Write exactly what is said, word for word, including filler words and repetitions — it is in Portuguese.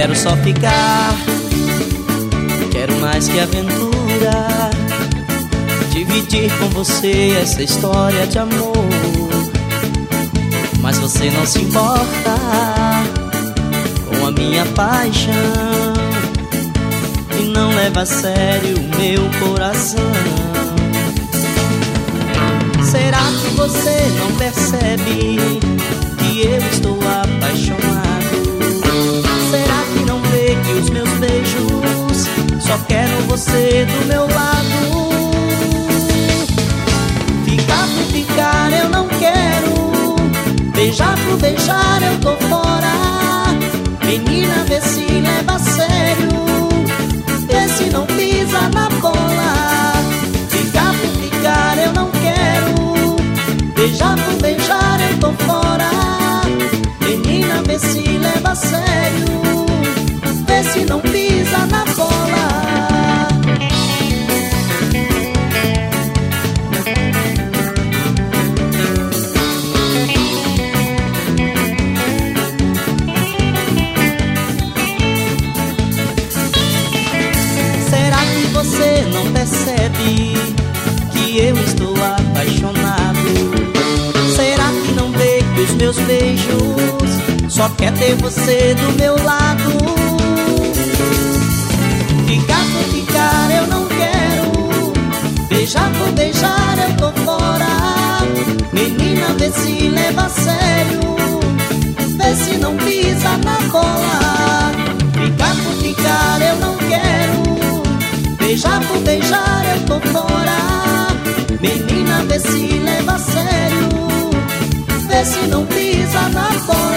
quero só ficar, quero mais que aventura, dividir com você essa história de amor. Mas você não se importa com a minha paixão e não leva a sério o meu coração. Será que você não percebe que eu estou apaixonado? Será que não vê que os meus beijos só quero você do meu lado? Ficar por ficar eu não quero, beijar por beijar eu tô fora. Menina, vê se leva a sério, vê se não pisa na bola. Ficar por ficar eu não quero, beijar por beijar eu tô fora. Menina, vê se leva a sério, vê se não pisa na bola. Será que você não percebe que eu estou apaixonado? Será que não vê que os meus beijos só quer ter você do meu lado? Ficar por ficar eu não quero, beijar por beijar eu tô fora. Menina, vê se leva a sério, vê se não pisa na bola. Ficar por ficar eu não quero, beijar por beijar eu tô fora. Menina, vê se leva a sério, vê se não pisa na bola.